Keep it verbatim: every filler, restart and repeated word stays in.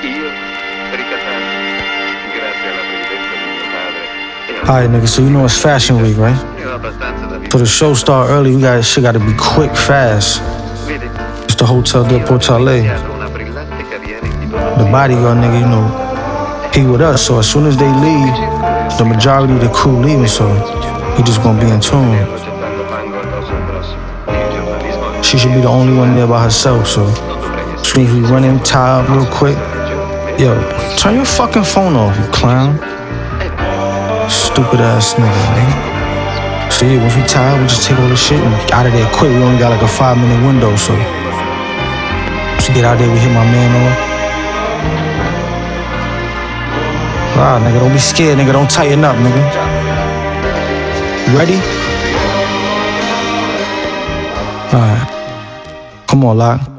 Alright, nigga, so you know it's Fashion Week, right? For the show start early, we got shit gotta be quick, fast. It's the Hotel del Portale. The bodyguard nigga, you know, he with us, so as soon as they leave, the majority of the crew leaving, so he just gonna be in tune. She should be the only one there by herself, so as soon as we run in, tie up real quick. Yo, turn your fucking phone off, you clown. Stupid ass nigga, man. So yeah, once we tie up, we just take all this shit and out of there quick. We only got like a five minute window, so once we get out there, we hit my man on. Ah, nigga, don't be scared, nigga. Don't tighten up, nigga. You ready? Alright. Come on, Lock.